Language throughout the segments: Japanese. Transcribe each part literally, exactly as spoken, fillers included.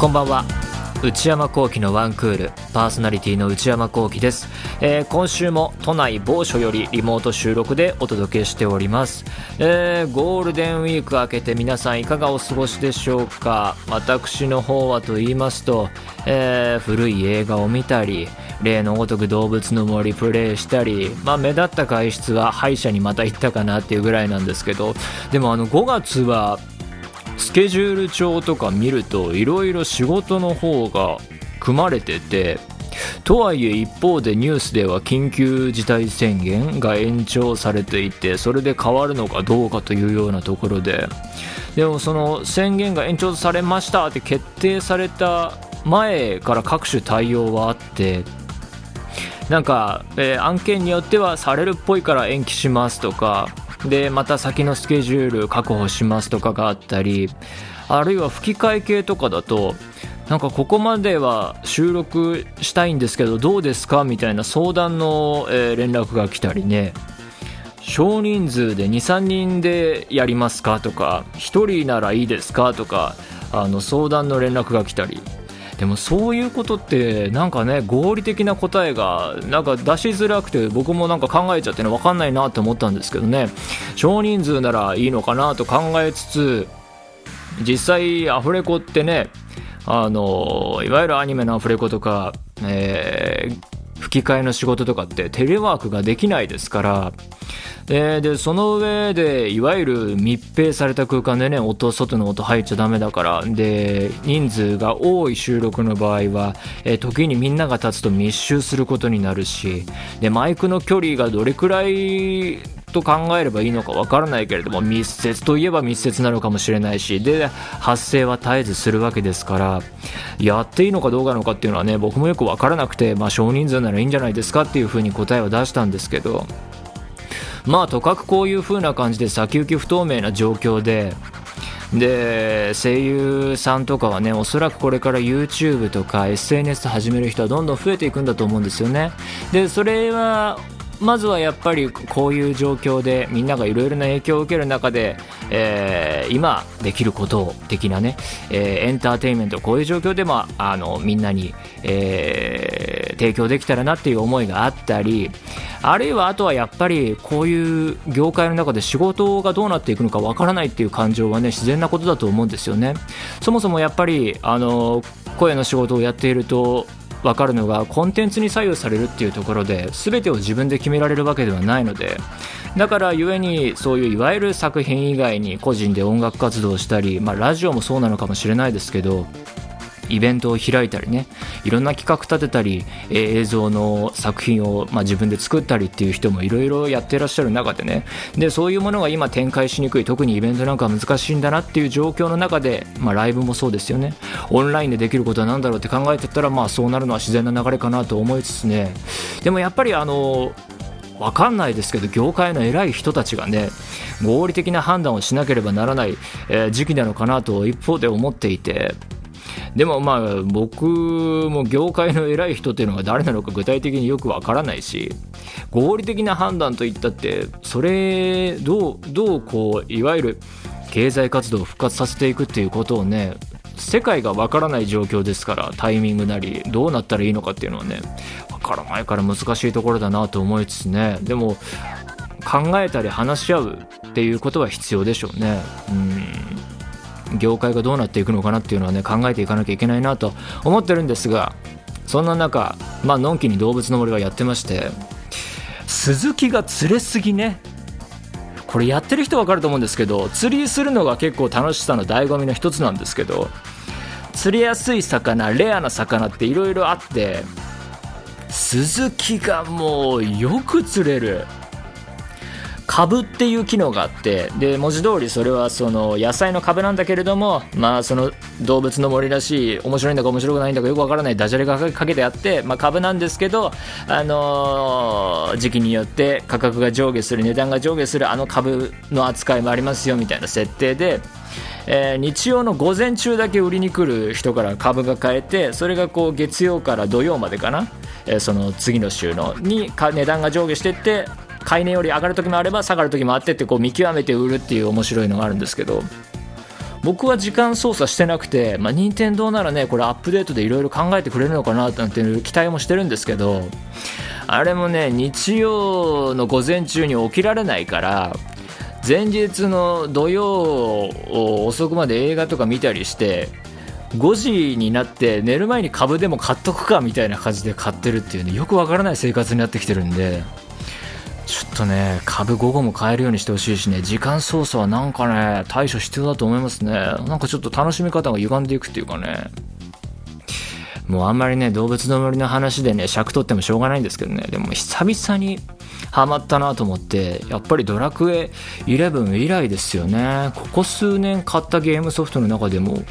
こんばんは。内山聖輝のワンクールパーソナリティの内山聖輝です、えー、今週も都内某所よりリモート収録でお届けしております、えー、ゴールデンウィーク明けて皆さんいかがお過ごしでしょうか。私の方はと言いますと、えー、古い映画を見たり例のごとく動物の森プレイしたり、まあ、目立った外出は歯医者にまた行ったかなっていうぐらいなんですけど、でもあのごがつはスケジュール帳とか見るといろいろ仕事の方が組まれてて、とはいえ一方でニュースでは緊急事態宣言が延長されていて、それで変わるのかどうかというようなところで、でもその宣言が延長されましたって決定された前から各種対応はあって、なんか、えー、案件によってはされるっぽいから延期しますとかで、また先のスケジュール確保しますとかがあったり、あるいは吹き替え系とかだとなんかここまでは収録したいんですけどどうですかみたいな相談の、えー、連絡が来たりね、少人数で にさんにんでやりますかとかひとりならいいですかとかあの相談の連絡が来たり、でもそういうことってなんかね合理的な答えがなんか出しづらくて、僕もなんか考えちゃってね分かんないなって思ったんですけどね、少人数ならいいのかなと考えつつ、実際アフレコってね、あのいわゆるアニメのアフレコとか、えー、吹き替えの仕事とかってテレワークができないですから、えー、でその上でいわゆる密閉された空間でね、音外の音入っちゃダメだから、で人数が多い収録の場合は、えー、時にみんなが立つと密集することになるし、でマイクの距離がどれくらいと考えればいいのかわからないけれども、密接といえば密接なのかもしれないし、で発声は絶えずするわけですから、やっていいのかどうかのかっていうのはね僕もよくわからなくて、まあ少人数ならいいんじゃないですかっていうふうに答えを出したんですけど、まあとかくこういう風な感じで先行き不透明な状況で、で声優さんとかはねおそらくこれから YouTube とか エスエヌエス 始める人はどんどん増えていくんだと思うんですよね。でそれはまずはやっぱりこういう状況でみんながいろいろな影響を受ける中で、えー、今できること的なね、えー、エンターテインメントこういう状況でもあのみんなに、えー、提供できたらなっていう思いがあったり、あるいはあとはやっぱりこういう業界の中で仕事がどうなっていくのかわからないっていう感情はね自然なことだと思うんですよね。そもそもやっぱりあの声の仕事をやっていると分かるのが、コンテンツに左右されるっていうところで全てを自分で決められるわけではないので、だからゆえにそういういわゆる作品以外に個人で音楽活動をしたり、まあ、ラジオもそうなのかもしれないですけど、イベントを開いたりね、いろんな企画立てたり、えー、映像の作品を、まあ、自分で作ったりっていう人もいろいろやってらっしゃる中でね、でそういうものが今展開しにくい、特にイベントなんかは難しいんだなっていう状況の中で、まあ、ライブもそうですよね。オンラインでできることは何だろうって考えてったら、まあそうなるのは自然な流れかなと思いつつね、でもやっぱりあのわかんないですけど業界の偉い人たちがね合理的な判断をしなければならない、えー、時期なのかなと一方で思っていて、でもまあ僕も業界の偉い人っていうのが誰なのか具体的によくわからないし、合理的な判断といったってそれどうどうこういわゆる経済活動を復活させていくっていうことをね、世界がわからない状況ですから、タイミングなりどうなったらいいのかっていうのはねわからないから難しいところだなと思いつつね、でも考えたり話し合うっていうことは必要でしょうね。うん、業界がどうなっていくのかなっていうのはね考えていかなきゃいけないなと思ってるんですが、そんな中、まあのんきに動物の森はやってまして、スズキが釣れすぎね、これやってる人分かると思うんですけど、釣りするのが結構楽しさの醍醐味の一つなんですけど、釣れやすい魚、レアな魚っていろいろあって、スズキがもうよく釣れる。株っていう機能があって、で文字通りそれはその野菜の株なんだけれども、まあその動物の森らしい面白いんだか面白くないんだかよくわからないダジャレがかけてあって、まあ、株なんですけど、あのー、時期によって価格が上下する、値段が上下するあの株の扱いもありますよみたいな設定で、えー、日曜の午前中だけ売りに来る人から株が買えて、それがこう月曜から土曜までかな、えー、その次の週のに値段が上下していって、買い値より上がる時もあれば下がる時もあってって、こう見極めて売るっていう面白いのがあるんですけど、 僕は時間操作してなくて、まあ、任天堂ならねこれアップデートでいろいろ考えてくれるのかななんていう期待もしてるんですけど、あれもね日曜の午前中に起きられないから、前日の土曜遅くまで映画とか見たりしてごじになって寝る前に株でも買っとくかみたいな感じで買ってるっていうね、よくわからない生活になってきてるんで、ちょっとね株午後も買えるようにしてほしいしね、時間操作はなんかね対処必要だと思いますね。なんかちょっと楽しみ方が歪んでいくっていうかね、もうあんまりね動物の森の話でね尺取ってもしょうがないんですけどね、でも久々にハマったなと思って、やっぱりドラクエイレブン以来ですよね。ここ数年買ったゲームソフトの中でも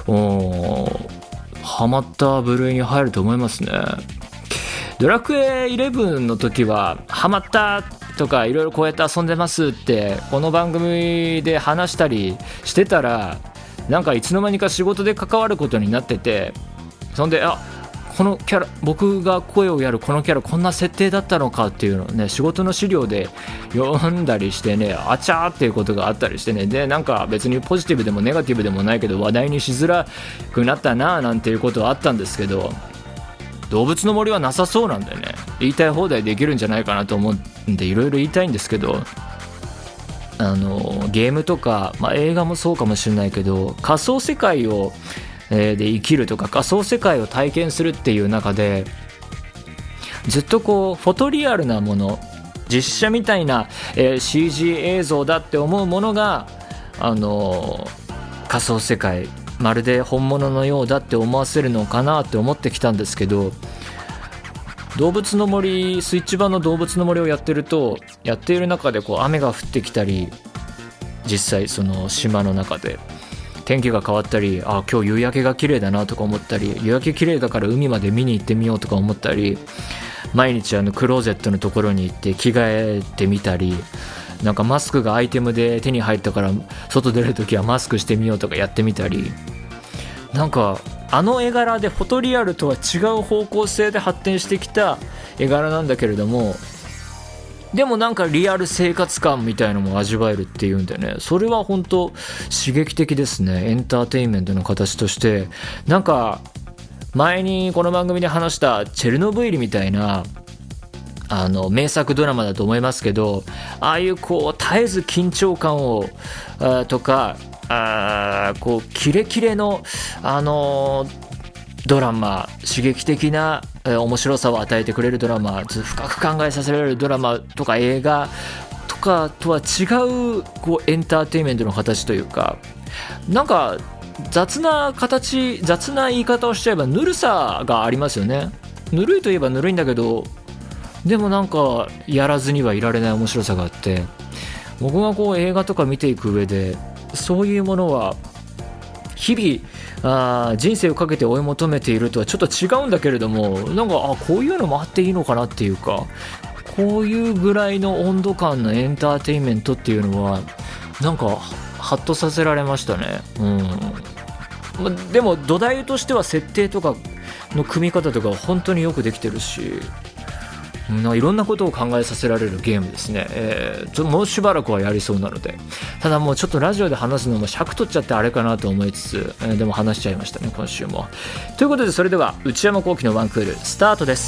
ハマった部類に入ると思いますね。ドラクエイレブンの時はハマったとかいろいろこうやって遊んでますってこの番組で話したりしてたら、なんかいつの間にか仕事で関わることになってて、そんであこのキャラ、僕が声をやるこのキャラこんな設定だったのかっていうのをね仕事の資料で読んだりしてね、あちゃーっていうことがあったりしてね、でなんか別にポジティブでもネガティブでもないけど話題にしづらくなったななんていうことはあったんですけど、動物の森はなさそうなんでね言いたい放題できるんじゃないかなと思うんでいろいろ言いたいんですけど、あのゲームとか、まあ、映画もそうかもしれないけど、仮想世界をで生きるとか仮想世界を体験するっていう中でずっとこうフォトリアルなもの、実写みたいな、えー、シージー 映像だって思うものが、あのー、仮想世界まるで本物のようだって思わせるのかなって思ってきたんですけど、動物の森スイッチ版の動物の森をやってると、やっている中でこう雨が降ってきたり、実際その島の中で天気が変わったり、あ今日夕焼けが綺麗だなとか思ったり、夕焼け綺麗だから海まで見に行ってみようとか思ったり、毎日あのクローゼットのところに行って着替えてみたり、なんかマスクがアイテムで手に入ったから外出るときはマスクしてみようとかやってみたり、なんかあの絵柄でフォトリアルとは違う方向性で発展してきた絵柄なんだけれども、でもなんかリアル生活感みたいのも味わえるっていうんでね、それは本当刺激的ですね。エンターテインメントの形として、なんか前にこの番組で話したチェルノブイリみたいなあの名作ドラマだと思いますけど、ああいうこう絶えず緊張感をあとかあこうキレキレのあのードラマ、刺激的な、えー、面白さを与えてくれるドラマ、深く考えさせられるドラマとか映画とかとは違う、こうエンターテインメントの形というか、なんか雑な形、雑な言い方をしちゃえばぬるさがありますよね。ぬるいといえばぬるいんだけど、でもなんかやらずにはいられない面白さがあって、僕がこう映画とか見ていく上でそういうものは日々あ人生をかけて追い求めているとはちょっと違うんだけれども、なんかあこういうのもあっていいのかなっていうか、こういうぐらいの温度感のエンターテインメントっていうのはなんかハッとさせられましたね。うん、でも土台としては設定とかの組み方とか本当によくできてるし、いろんなことを考えさせられるゲームですね。えー、ちょっともうしばらくはやりそうなので、ただもうちょっとラジオで話すのも尺取っちゃってあれかなと思いつつ、えー、でも話しちゃいましたね今週も。ということでそれでは内山聖輝のワンクールスタートです。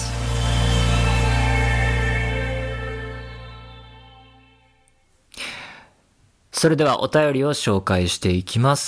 それではお便りを紹介していきます。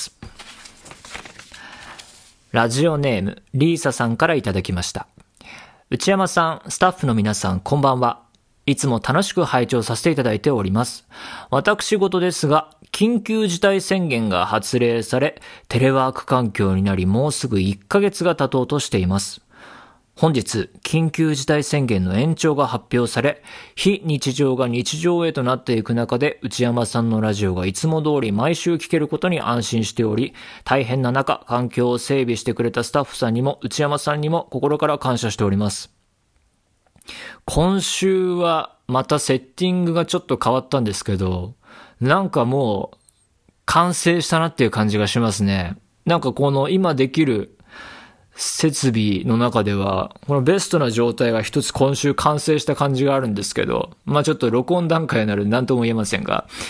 ラジオネームリーサさんからいただきました。内山さん、スタッフの皆さん、こんばんは。いつも楽しく拝聴させていただいております。私事ですが、緊急事態宣言が発令され、テレワーク環境になり、もうすぐいっかげつが経とうとしています。本日、緊急事態宣言の延長が発表され、非日常が日常へとなっていく中で、内山さんのラジオがいつも通り毎週聞けることに安心しており、大変な中、環境を整備してくれたスタッフさんにも、内山さんにも心から感謝しております。今週はまたセッティングがちょっと変わったんですけど、なんかもう完成したなっていう感じがしますね。なんかこの今できる設備の中ではこのベストな状態が一つ今週完成した感じがあるんですけど、まあちょっと録音段階になる何とも言えませんが、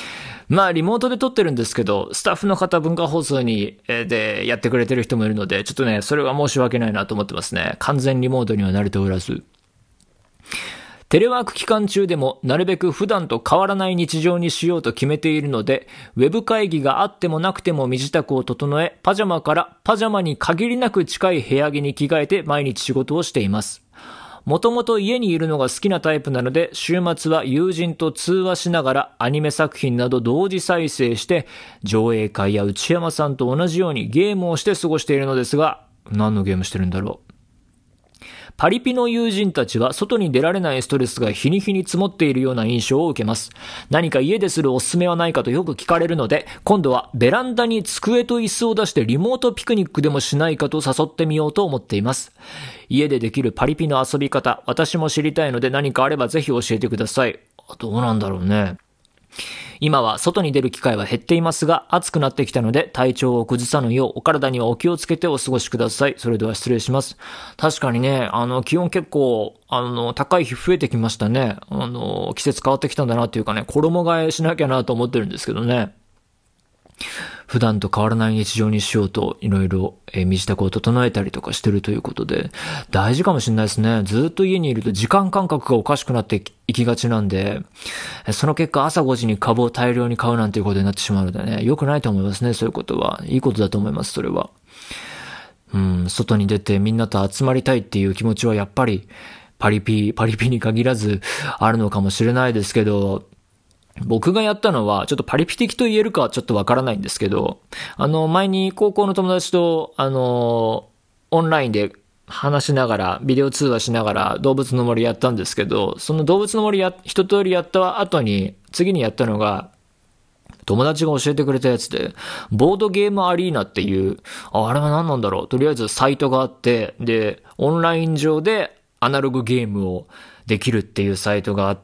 まあリモートで撮ってるんですけど、スタッフの方文化放送に、えー、でやってくれてる人もいるので、ちょっとね、それは申し訳ないなと思ってますね。完全リモートには慣れておらず。テレワーク期間中でもなるべく普段と変わらない日常にしようと決めているので、ウェブ会議があってもなくても身支度を整え、パジャマからパジャマに限りなく近い部屋着に着替えて毎日仕事をしています。もともと家にいるのが好きなタイプなので、週末は友人と通話しながらアニメ作品など同時再生して、上映会や内山さんと同じようにゲームをして過ごしているのですが、何のゲームしてるんだろう。パリピの友人たちは外に出られないストレスが日に日に積もっているような印象を受けます。何か家でするおすすめはないかとよく聞かれるので、今度はベランダに机と椅子を出してリモートピクニックでもしないかと誘ってみようと思っています。家でできるパリピの遊び方、私も知りたいので何かあればぜひ教えてください。どうなんだろうね。今は外に出る機会は減っていますが、暑くなってきたので体調を崩さぬようお体にはお気をつけてお過ごしください。それでは失礼します。確かにね、あの気温結構あの高い日増えてきましたね。あの季節変わってきたんだなっていうかね、衣替えしなきゃなと思ってるんですけどね。普段と変わらない日常にしようといろいろ身支度を整えたりとかしてるということで、大事かもしれないですね。ずっと家にいると時間感覚がおかしくなっていきがちなんで、その結果朝ごじに株を大量に買うなんていうことになってしまうのでね、良くないと思いますね。そういうことはいいことだと思います。それはうん、外に出てみんなと集まりたいっていう気持ちはやっぱりパリピパリピに限らずあるのかもしれないですけど、僕がやったのは、ちょっとパリピ的と言えるかはちょっとわからないんですけど、あの、前に高校の友達と、あの、オンラインで話しながら、ビデオ通話しながら動物の森やったんですけど、その動物の森や、一通りやった後に、次にやったのが、友達が教えてくれたやつで、ボードゲームアリーナっていう、あ、あれは何なんだろう。とりあえずサイトがあって、で、オンライン上でアナログゲームをできるっていうサイトがあって、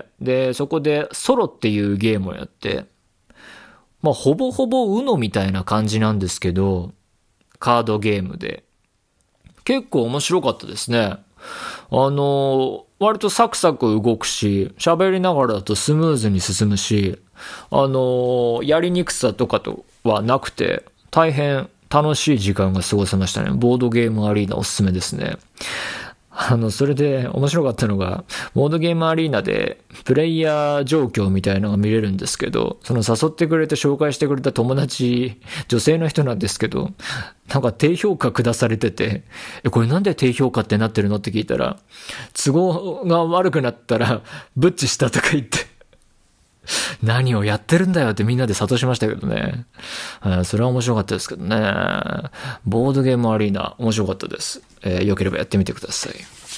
で、そこでソロっていうゲームをやって、まあ、ほぼほぼ ウノ みたいな感じなんですけど、カードゲームで。結構面白かったですね。あの、割とサクサク動くし、喋りながらだとスムーズに進むし、あの、やりにくさとかとはなくて、大変楽しい時間が過ごせましたね。ボードゲームアリーナおすすめですね。あの、それで面白かったのが、ボードゲームアリーナでプレイヤー状況みたいなのが見れるんですけど、その誘ってくれて紹介してくれた友達、女性の人なんですけど、なんか低評価下されてて、え、これなんで低評価ってなってるのって聞いたら、都合が悪くなったら、ブッチしたとか言って、何をやってるんだよってみんなで諭しましたけどね。それは面白かったですけどね。ボードゲームアリーナ面白かったです。えー、よければやってみてください。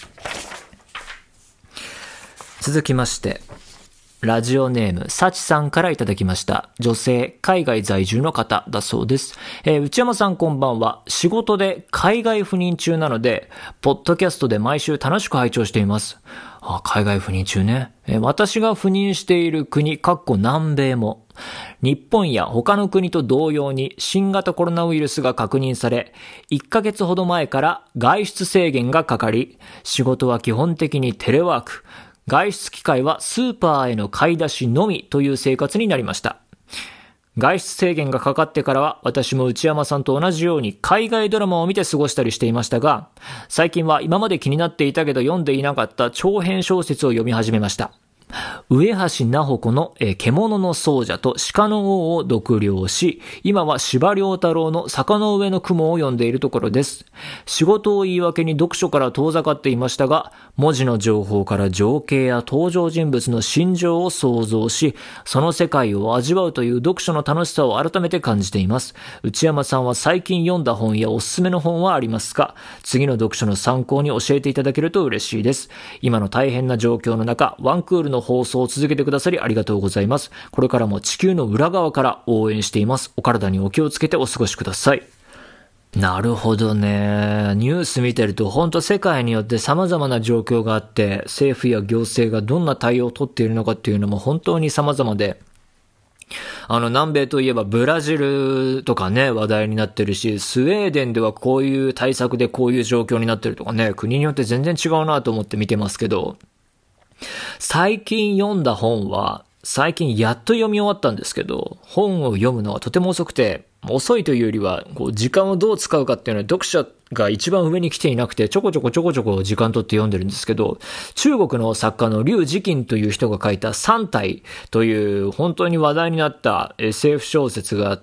続きまして、ラジオネーム、サチさんからいただきました。女性、海外在住の方だそうです。えー、内山さんこんばんは。仕事で海外赴任中なので、ポッドキャストで毎週楽しく拝聴しています。あ、海外赴任中ね。えー、私が赴任している国、かっこ南米も、日本や他の国と同様に新型コロナウイルスが確認され、いっかげつほど前から外出制限がかかり、仕事は基本的にテレワーク、外出機会はスーパーへの買い出しのみという生活になりました。外出制限がかかってからは私も内山さんと同じように海外ドラマを見て過ごしたりしていましたが、最近は今まで気になっていたけど読んでいなかった長編小説を読み始めました。上橋菜穂子の、えー、獣の奏者と鹿の王を読了し、今は司馬遼太郎の坂の上の雲を読んでいるところです。仕事を言い訳に読書から遠ざかっていましたが、文字の情報から情景や登場人物の心情を想像し、その世界を味わうという読書の楽しさを改めて感じています。内山さんは最近読んだ本やおすすめの本はありますか？次の読書の参考に教えていただけると嬉しいです。今の大変な状況の中、ワンクールの放送を続けてくださりありがとうございます。これからも地球の裏側から応援しています。お体にお気をつけてお過ごしください。なるほどね。ニュース見てると本当世界によって様々な状況があって、政府や行政がどんな対応を取っているのかっていうのも本当に様々で、あの南米といえばブラジルとかね話題になってるし、スウェーデンではこういう対策でこういう状況になってるとかね、国によって全然違うなと思って見てますけど、最近読んだ本は最近やっと読み終わったんですけど、本を読むのはとても遅くて、遅いというよりは、こう時間をどう使うかっていうのは読者が一番上に来ていなくて、ちょこちょこちょこちょこ時間取って読んでるんですけど、中国の作家の劉慈欣という人が書いた三体という本当に話題になった エスエフ 小説があって、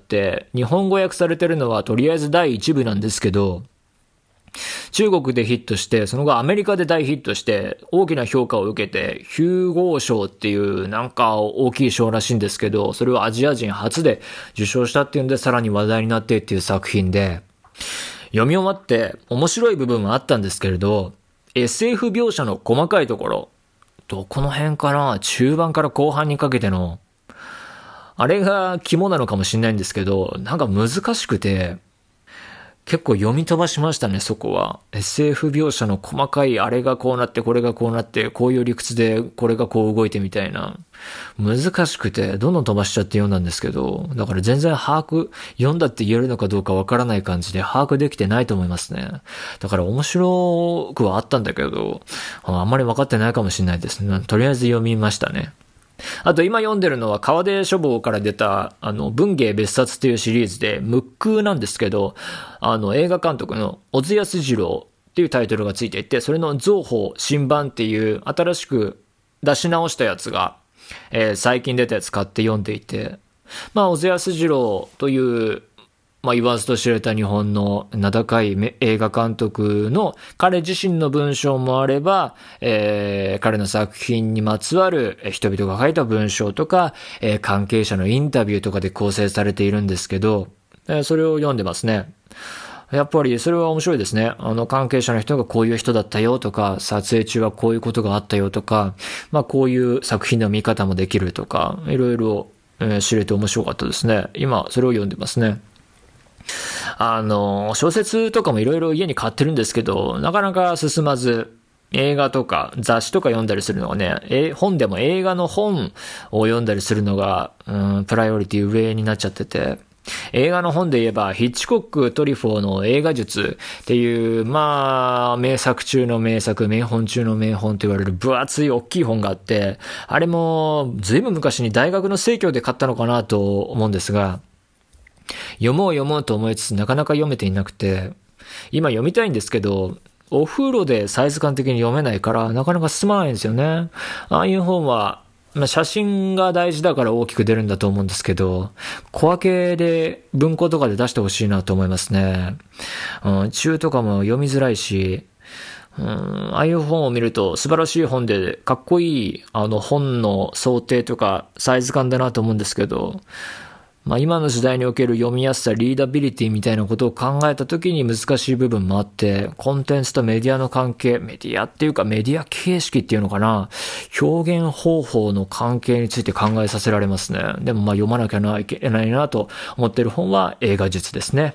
日本語訳されてるのはとりあえず第一部なんですけど、中国でヒットして、その後アメリカで大ヒットして、大きな評価を受けて、ヒューゴー賞っていうなんか大きい賞らしいんですけど、それをアジア人初で受賞したっていうんで、さらに話題になってっていう作品で、読み終わって面白い部分はあったんですけれど、エスエフ 描写の細かいところ、どこの辺かな、中盤から後半にかけての、あれが肝なのかもしれないんですけど、なんか難しくて、結構読み飛ばしましたね、そこは。エスエフ 描写の細かいあれがこうなって、これがこうなって、こういう理屈でこれがこう動いてみたいな。難しくて、どんどん飛ばしちゃって読んだんですけど、だから全然把握、読んだって言えるのかどうかわからない感じで把握できてないと思いますね。だから面白くはあったんだけど、あんまり分かってないかもしれないですね。とりあえず読みましたね。あと今読んでるのは川出書房から出たあの文芸別冊っていうシリーズでムックなんですけど、あの映画監督の小津安二郎っていうタイトルがついていて、それの造法新版っていう新しく出し直したやつが、えー、最近出たやつ買って読んでいて、まあ小津安二郎というまあ言わずと知れた日本の名高い映画監督の彼自身の文章もあれば、えー、彼の作品にまつわる人々が書いた文章とか、えー、関係者のインタビューとかで構成されているんですけど、えー、それを読んでますね。やっぱりそれは面白いですね。あの関係者の人がこういう人だったよとか、撮影中はこういうことがあったよとか、まあこういう作品の見方もできるとか、いろいろ、えー、知れて面白かったですね。今それを読んでますね。あの、小説とかもいろいろ家に買ってるんですけど、なかなか進まず、映画とか雑誌とか読んだりするのがね、え本でも映画の本を読んだりするのが、うん、プライオリティ上になっちゃってて、映画の本で言えば、ヒッチコック・トリフォーの映画術っていう、まあ、名作中の名作、名本中の名本と言われる分厚い大きい本があって、あれもずいぶん昔に大学の生協で買ったのかなと思うんですが、読もう読もうと思いつつなかなか読めていなくて、今読みたいんですけど、お風呂でサイズ感的に読めないからなかなか進まないんですよね。ああいう本は、まあ、写真が大事だから大きく出るんだと思うんですけど、小分けで文庫とかで出してほしいなと思いますね。うん、中とかも読みづらいし、うん、ああいう本を見ると素晴らしい本でかっこいいあの本の想定とかサイズ感だなと思うんですけど、まあ今の時代における読みやすさ、リーダビリティみたいなことを考えたときに難しい部分もあって、コンテンツとメディアの関係、メディアっていうかメディア形式っていうのかな、表現方法の関係について考えさせられますね。でもまあ読まなきゃいけないなと思っている本は映画術ですね。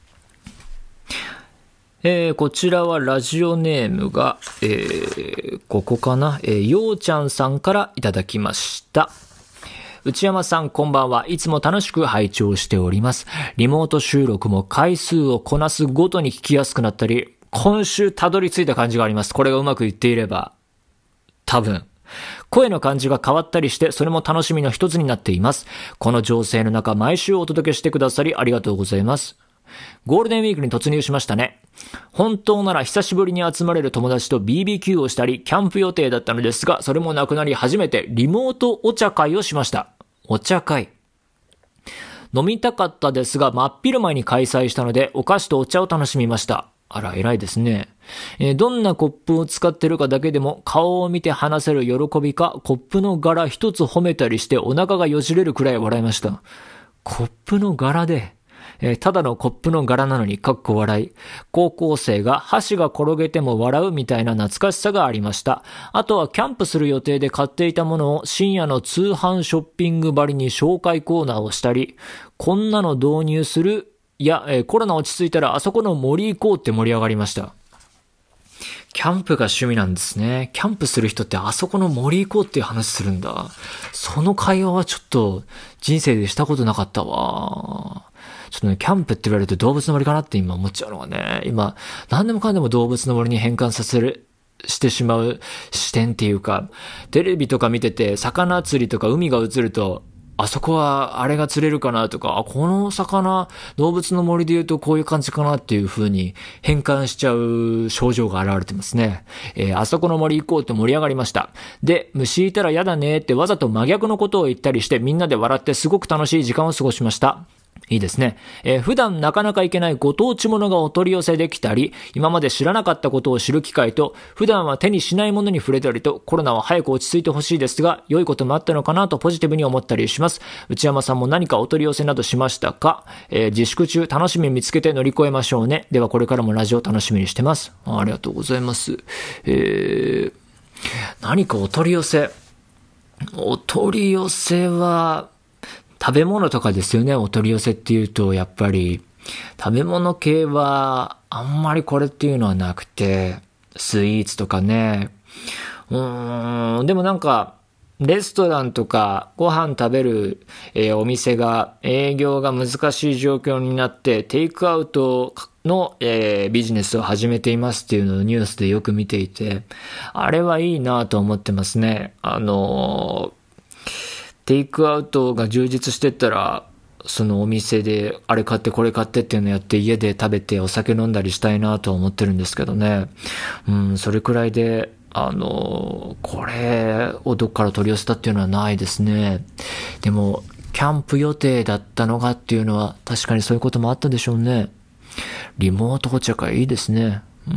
えー、こちらはラジオネームが、えー、ここかな、えー、ようちゃんさんからいただきました。内山さんこんばんは。いつも楽しく拝聴しております。リモート収録も回数をこなすごとに聞きやすくなったり、今週たどり着いた感じがあります。これがうまくいっていれば。多分。声の感じが変わったりして、それも楽しみの一つになっています。この情勢の中、毎週お届けしてくださりありがとうございます。ゴールデンウィークに突入しましたね。本当なら久しぶりに集まれる友達と ビービーキュー をしたり、キャンプ予定だったのですが、それもなくなり初めてリモートお茶会をしました。お茶会。飲みたかったですが、真っ昼前に開催したので、お菓子とお茶を楽しみました。あら、偉いですね。えー、どんなコップを使ってるかだけでも、顔を見て話せる喜びか、コップの柄一つ褒めたりしてお腹がよじれるくらい笑いました。コップの柄で、えー、ただのコップの柄なのにかっこ笑い。高校生が箸が転げても笑うみたいな懐かしさがありました。あとはキャンプする予定で買っていたものを深夜の通販ショッピングばりに紹介コーナーをしたり、こんなの導入する、いや、えー、コロナ落ち着いたらあそこの森行こうって盛り上がりました。キャンプが趣味なんですね。キャンプする人ってあそこの森行こうっていう話するんだ。その会話はちょっと人生でしたことなかったわ。ちょっとね、キャンプって言われると動物の森かなって今思っちゃうのがね、今、何でもかんでも動物の森に変換させる、 してしまう視点っていうか、テレビとか見てて魚釣りとか海が映ると、あそこはあれが釣れるかなとか、あ、この魚、動物の森で言うとこういう感じかなっていう風に変換しちゃう症状が現れてますね。えー、あそこの森行こうって盛り上がりました。で、虫いたら嫌だねってわざと真逆のことを言ったりしてみんなで笑ってすごく楽しい時間を過ごしました。いいですね。えー、普段なかなか行けないご当地ものがお取り寄せできたり、今まで知らなかったことを知る機会と、普段は手にしないものに触れたりと、コロナは早く落ち着いてほしいですが、良いこともあったのかなとポジティブに思ったりします。内山さんも何かお取り寄せなどしましたか？えー、自粛中楽しみ見つけて乗り越えましょうね。ではこれからもラジオ楽しみにしてます。ありがとうございます。えー、何かお取り寄せ。お取り寄せは、食べ物とかですよね。お取り寄せっていうと、やっぱり、食べ物系は、あんまりこれっていうのはなくて、スイーツとかね。うーん、でもなんか、レストランとかご飯食べる、えー、お店が営業が難しい状況になって、テイクアウトの、えー、ビジネスを始めていますっていうのをニュースでよく見ていて、あれはいいなと思ってますね。あのー、テイクアウトが充実してったら、そのお店であれ買ってこれ買ってっていうのやって家で食べてお酒飲んだりしたいなと思ってるんですけどね。うん、それくらいで、あの、これをどっから取り寄せたっていうのはないですね。でも、キャンプ予定だったのがっていうのは確かにそういうこともあったでしょうね。リモートお茶会いいですね。うん。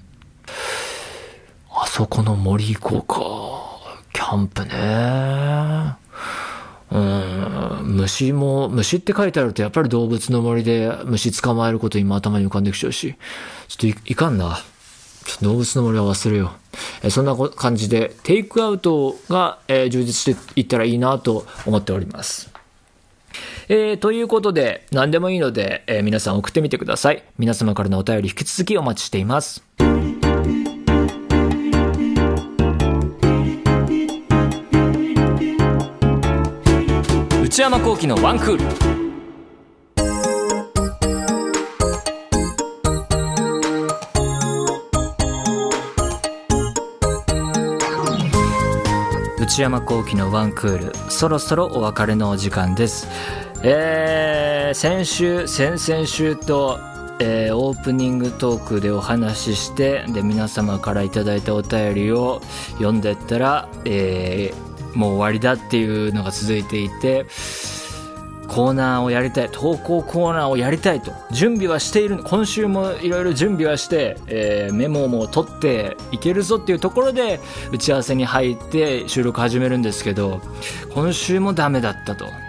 あそこの森行こうか。キャンプね。うん、虫も、虫って書いてあるとやっぱり動物の森で虫捕まえること今頭に浮かんできちゃうし、ちょっと い, いかんな。ちょっと動物の森は忘れよう。えそんな感じでテイクアウトが、えー、充実していったらいいなと思っております。えー、ということで何でもいいので、えー、皆さん送ってみてください。皆様からのお便り引き続きお待ちしています。内山聖輝のワンクール。内山聖輝のワンクール、そろそろお別れのお時間です。えー、先週先々週と、えー、オープニングトークでお話しして、で皆様からいただいたお便りを読んでったら、えーもう終わりだっていうのが続いていて、コーナーをやりたい、投稿コーナーをやりたいと準備はしている。今週もいろいろ準備はして、えー、メモも取っていけるぞっていうところで打ち合わせに入って収録始めるんですけど、今週もダメだったと。いや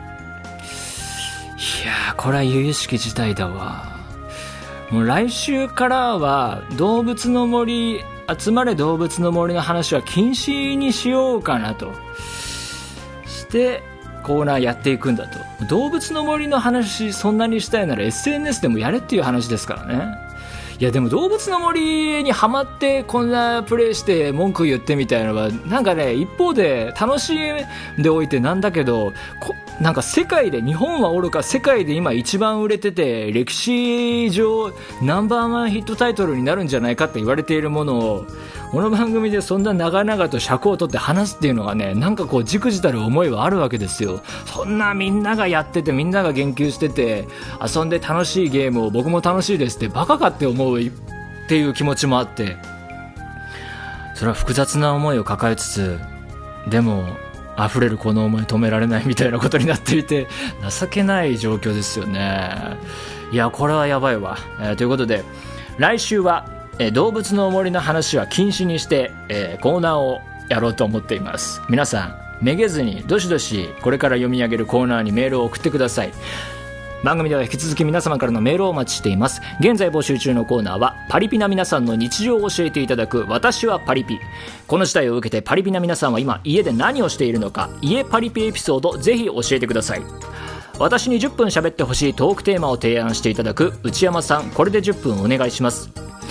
ー、これは由々しき事態だわ。もう来週からは動物の森、集まれ動物の森の話は禁止にしようかなとしてコーナーやっていくんだと。動物の森の話そんなにしたいなら エスエヌエス でもやれっていう話ですからね。いやでも動物の森にハマってこんなプレイして文句言ってみたいなのはなんかね、一方で楽しんでおいてなんだけど、こなんか世界で、日本はおろか世界で今一番売れてて歴史上ナンバーワンヒットタイトルになるんじゃないかって言われているものをこの番組でそんな長々と尺を取って話すっていうのがね、なんかこうじくじたる思いはあるわけですよ。そんなみんながやっててみんなが言及してて遊んで楽しいゲームを僕も楽しいですってバカかって思うっていう気持ちもあって、それは複雑な思いを抱えつつ、でも溢れるこの思い止められないみたいなことになっていて情けない状況ですよね。いやこれはやばいわ、えー、ということで来週は、えー、動物の森の話は禁止にして、えー、コーナーをやろうと思っています。皆さんめげずにどしどしこれから読み上げるコーナーにメールを送ってください。番組では引き続き皆様からのメールをお待ちしています。現在募集中のコーナーはパリピな皆さんの日常を教えていただく私はパリピ。この事態を受けてパリピな皆さんは今家で何をしているのか、家パリピエピソードぜひ教えてください。私にじゅっぷん喋ってほしいトークテーマを提案していただく内山さん、これでじゅっぷんお願いします。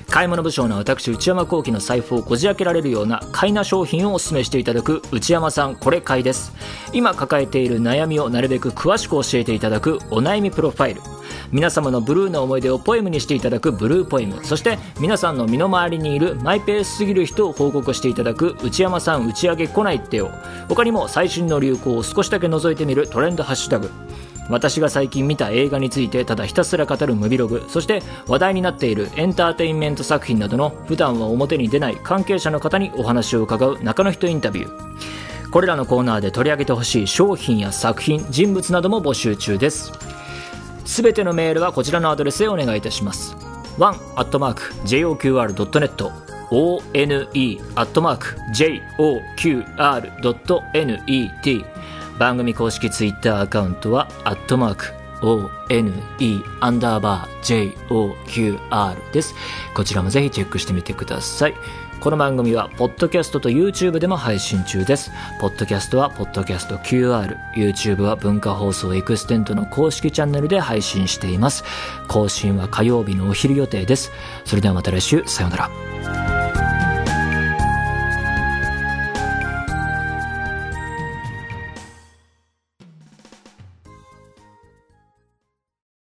買い物不詳な私内山聖輝の財布をこじ開けられるような買いな商品をお勧めしていただく内山さんこれ買いです。今抱えている悩みをなるべく詳しく教えていただくお悩みプロファイル、皆様のブルーな思い出をポエムにしていただくブルーポエム、そして皆さんの身の回りにいるマイペースすぎる人を報告していただく内山さん打ち上げ来ないってよ。他にも最新の流行を少しだけ覗いてみるトレンドハッシュタグ、私が最近見た映画についてただひたすら語るムビログ、そして話題になっているエンターテインメント作品などの普段は表に出ない関係者の方にお話を伺う中の人インタビュー、これらのコーナーで取り上げてほしい商品や作品、人物なども募集中です。すべてのメールはこちらのアドレスへお願いいたします。ワン アットマーク ジェイオーキューアール ドットネット オーエヌイー アットマーク ジェイオーキューアール ドットネット、番組公式ツイッターアカウントはアットマーク オーエヌイー アンダーバー ジェイオーキューアール です。こちらもぜひチェックしてみてください。この番組はポッドキャストと YouTube でも配信中です。ポッドキャストはポッドキャスト キューアール、 YouTube は文化放送エクステントの公式チャンネルで配信しています。更新は火曜日のお昼予定です。それではまた来週、さようなら。